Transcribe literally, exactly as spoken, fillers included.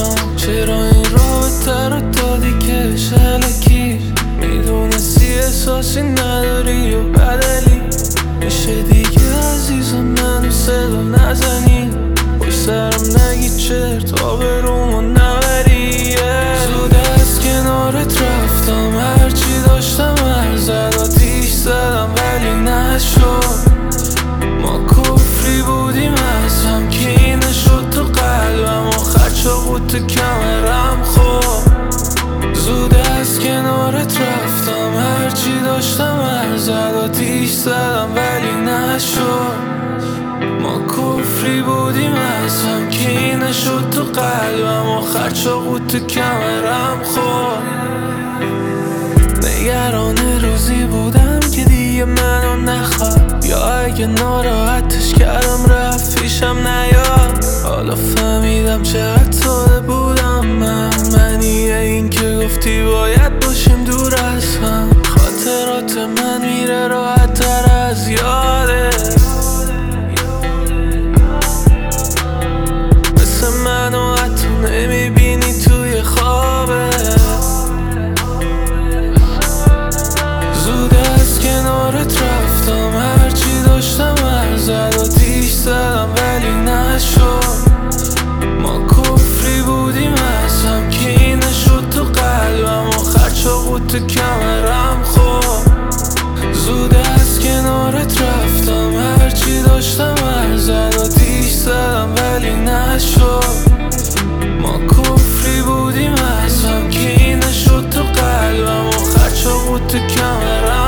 داشتم. چرا این رابطه رو دادی که شلکی؟ میدونستی احساسی نداری و بدلی. میشه دیگه عزیزم منو صدا نزنی، پشت سرم نگی چرت آبرومو نبری. زود از کنارت رفتم، هرچی داشتم ارزد آتیش زدم ولی نشد. ما کفری بودیم از هم، کینه شد تو قلبم و خرچا بود تو کمرم. خب زود از کنارت رفتم، هرچی داشتم ارزد آتیش زدم ولی نشد. ما کفری بودیم از هم، کینه شد تو قلبم و خرچا بود تو کمرم. خب نگران روزی بودم که دیگه منو نخواد، یا اگه ناراحتش کردم رفت پیشم نیاد. حالا فهمیدم چقدر ساده بودم من، منیه این که گفتی باید باشیم دور از هم. خاطرات من میره راحت تر از یادت، مثل منو حتی نمیبینی توی خوابت. زود از کنارت رفتم، هرچی داشتم ارزد آتیش زدم ولی نشد. ما کفری بودیم از هم، کینه شد تو قلبم و خرچا بود تو کمرم. خب زود از کنارت رفتم، هرچی داشتم ارزد آتیش زدم ولی نشد. ما کفری بودیم از هم، کینه شد تو قلبم و خرچا بود تو کمرم.